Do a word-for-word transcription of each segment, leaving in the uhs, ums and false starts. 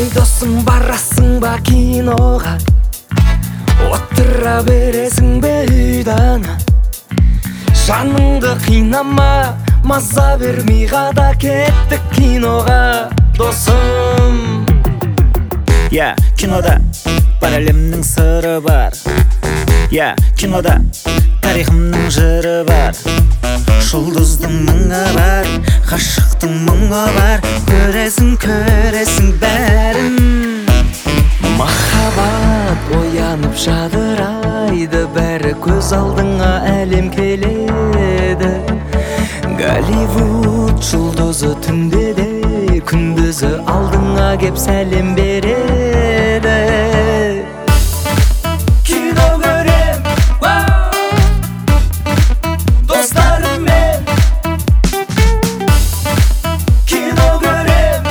Ей досым, барасың ба киноға? Отыра бересің бе үйдана? Жаныңды қинама, маза бермей қада кеттік киноға, досым. Я, кинода бар әлемнің сыры бар. Я, кинода тарихымның жыры бар. Жұлдыздың мұңы бар, ғашықтың мұңы бар. Көресің, көресің бәрін. Махаббат оянып жадырайды, бәрі көз алдыңа әлем келеді. Голливуд жұлдызы түнде де, күндізі алдыңа кеп сәлем береді. Кино көрем, достарыммен. Кино көрем,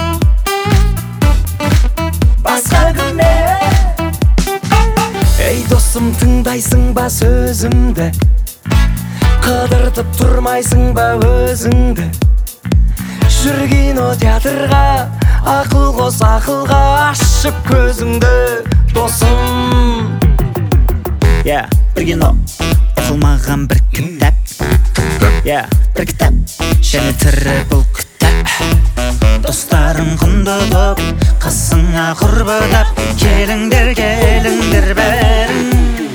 басқа күнмен. Ей досым, тыңдайсың ба сөзімді? Қыдыртып тұрмайсың ба өзіңді? Жүр кино театрға, ақыл қос ақылға, ашып көзіңді, досым. Я, бір кино, оқылмаған бір кітап. Я, бір кітап, және тірі бұл кітап. Достарың құнды боп, қасыңа құрбыдап, келіңдер, келіңдер бәрің.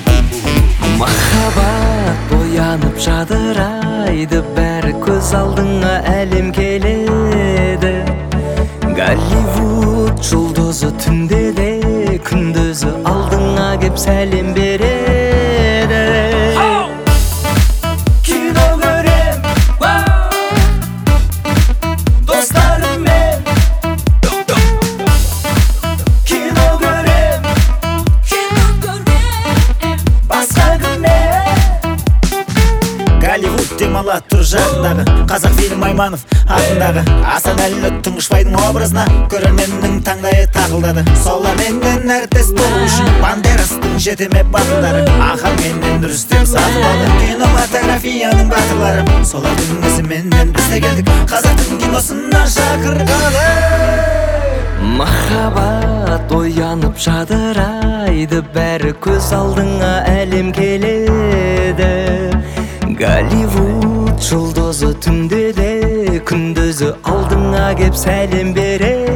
Махаббат оянып жадырайды, бәрі көз алдыңа әлем келеді. Голливуд жұлдызы түнде де, күндізі алдыңа кеп сәлем береді. Кино көрем, достарыммен. Кино көрем, басқа күнмен. Голливуд демала тұр жағындағы, қазақ фильм Айманов атындағы. Асанәлі Тұңғышбайдың образына көрерменнің таңдайы тағылдады. Соларменен әріптес болу үшін Бандерастың жетеме батылдары, Ахан менен Рүстем сатып алды. Кинематографияның батырлары, солардың ізіменен біз де келдік қазақтың киносына шақырғалы. Махаббат оянып жадырайды, бәрі көз алдыңа әлем келеді. Голливуд жұлдызы түнде де, күндізі алдыңа кеп сәлем береді.